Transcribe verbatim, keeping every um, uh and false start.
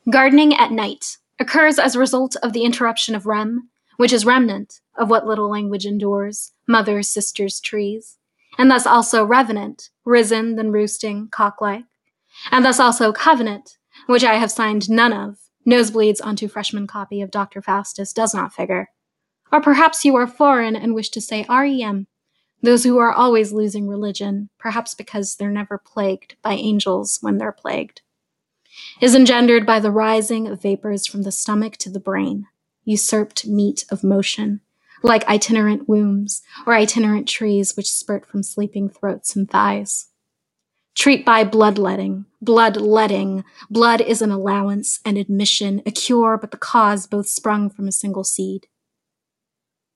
Gardening at night occurs as a result of the interruption of R E M, which is remnant of what little language endures, mothers, sisters, trees, and thus also revenant, risen, then roosting, cock-like, and thus also covenant, which I have signed none of, nosebleeds onto freshman copy of Doctor Faustus does not figure. Or perhaps you are foreign and wish to say R E M, those who are always losing religion, perhaps because they're never plagued by angels when they're plagued, is engendered by the rising of vapors from the stomach to the brain, usurped meat of motion, like itinerant wombs or itinerant trees which spurt from sleeping throats and thighs. Treat by bloodletting, bloodletting. Blood is an allowance, an admission, a cure, but the cause both sprung from a single seed.